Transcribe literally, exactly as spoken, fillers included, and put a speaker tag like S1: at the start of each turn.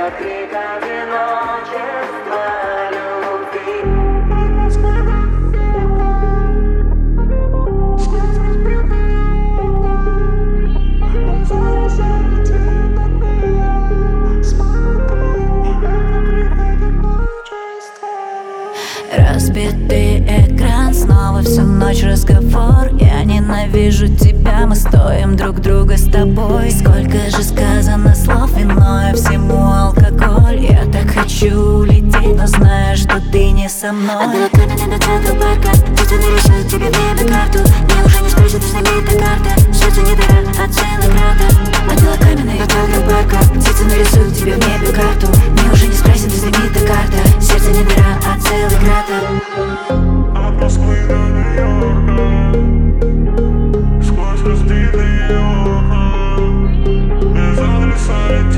S1: крик одиночества любви.
S2: Разбитый экран, снова всю ночь разговор. Я ненавижу тебя, мы стоим друг друга с тобой. Сколько же сказано слов, виной всему алкоголь. Я так хочу улететь, но знаю, что ты не со мной.
S3: От белокаменной до централпарка птицы не рисуют тебе в небе карту. Мне уже не спросит, знаменитая карта. Сердце не дыра, а целый кратер. От белокаменной до централпарка птицы нарисуют тебе в небе карту. Мне уже не спросит, знаменитая карта. Сердце не дыра, а целый кратер.
S4: От Москвы до Нью-Йорка, сквозь разбитые окна, без адреса